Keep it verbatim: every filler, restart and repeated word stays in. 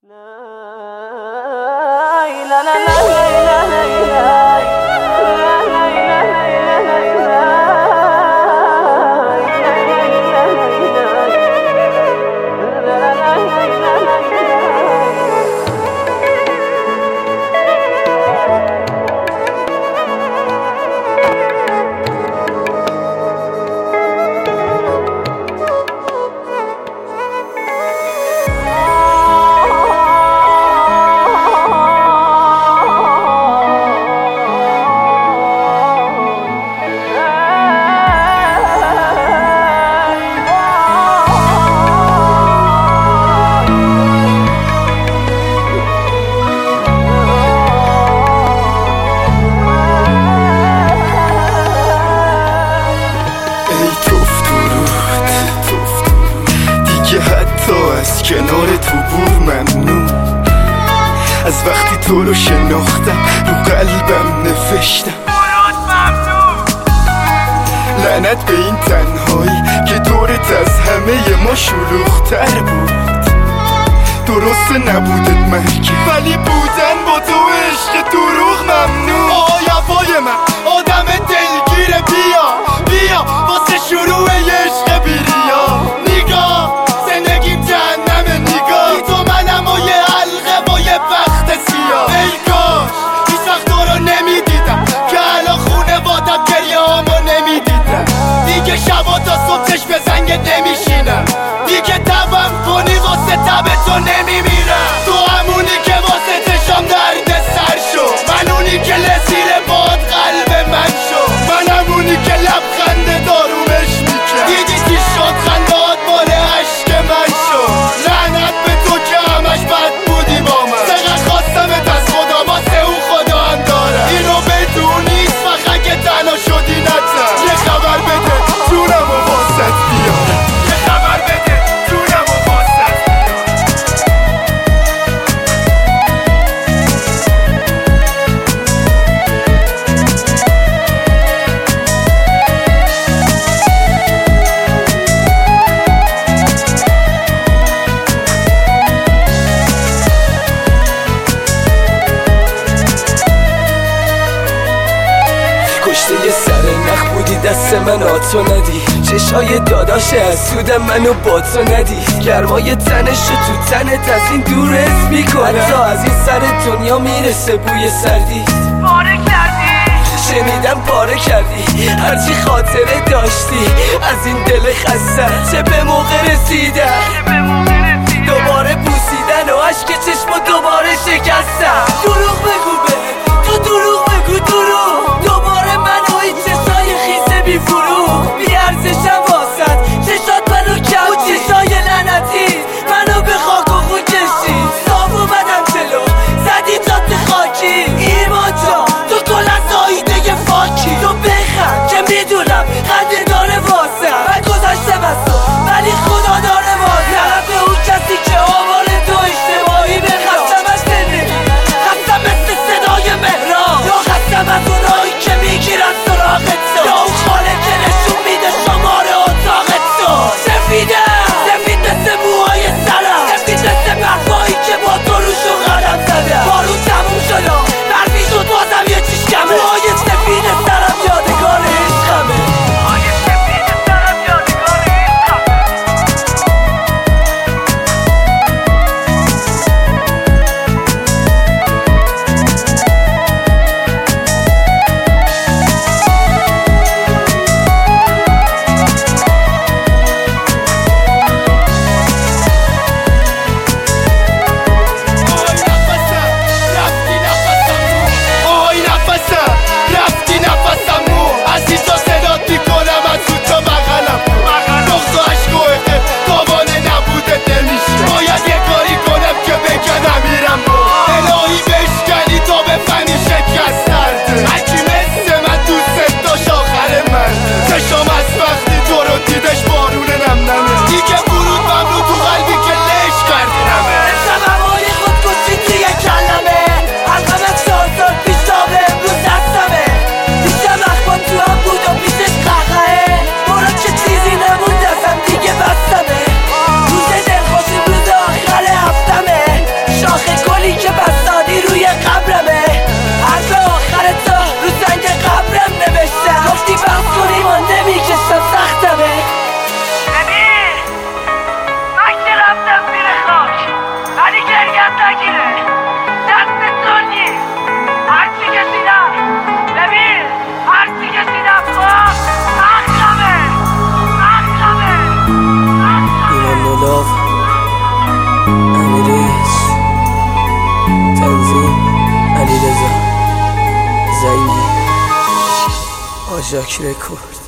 کنار تو بور ممنون از وقتی تو رو شناختم رو قلبم نوشتم لعنت به این تنهایی که دورت از همه ما شلوغ‌تر بود. درست نبودت مرگه ولی بودن با تو عشق دروغ ممنون. آی هوای من آدم دلگیره بیا بیا واسه شروع عشق بیریا نگاه زندگیم جهنمه نگاه تو منم و یه حلقه با یه بخت سیاه. ای کاش هیچ وقت تو رو نمیدیدم که الان خونه وادم گریه هامو نمیدیدم. دیگه شبا تا صبح چشم به زنگت نمیشینم دیگه تبم کنی واسه تب تو نمیمیرم. تو همونی که واسه چشام درد سر شو من اونی که لسیر باد قلب من شو من همونی که لبخنده دارومش میکرد دیدی چی شد خندات مال عشق من شو. لعنت به تو که همش بد بودی با من چقدر خواستمت از خدا واسه اون خدا هم دارم اینو بدونی فقط که تنها شدی نزن یه خبر بده جونم و واسط بیارم یه خبر بده جونم و واسط کشته یه سر نخ بودی دست من آتو ندی چشای داداش حسودم منو با تو ندی گرمای تنشو تو تنت از این دور حس میکنم حتی از این سر دنیا میرسه بوی سردی پاره کردی شنیدم پاره کردی هرچی خاطره داشتی از این دل خسته چه به موقع رسیدم دوباره بوسیدن و عشق چشم و دوباره شکستم. دروغ بگو به تو دروغ بگو دروغ دوباره منو این چشای خیسه بی فروغ بی ارزشم واسد چشات منو کم و چشای لعنتی منو به خاک و خون کشید صاف اومدم جلو زدی جاده خاکی ایمان جان تو کل از آیده فاکی تو بخند که میدونم خنده داره واسم من گذاشتم از تو ولی خدا داره واسم به اون کسی که آوار تو اشتباهی بخستمش زندگی خستم مثل صدای مهران یا خستم از اونایی که میگیرن سراغت تو یا اون خاله که نشون میده شماره اتاقت تو سفیده سفید مثل موهای سرم سفید مثل برفایی که با تو روشو قدم زدم بارون تموم شد برفی شد بازم یه چیش کمه موهای سفید سرم یادگار عشقمه موهای سفید سرم یادگار زنگی آژاک رکورد.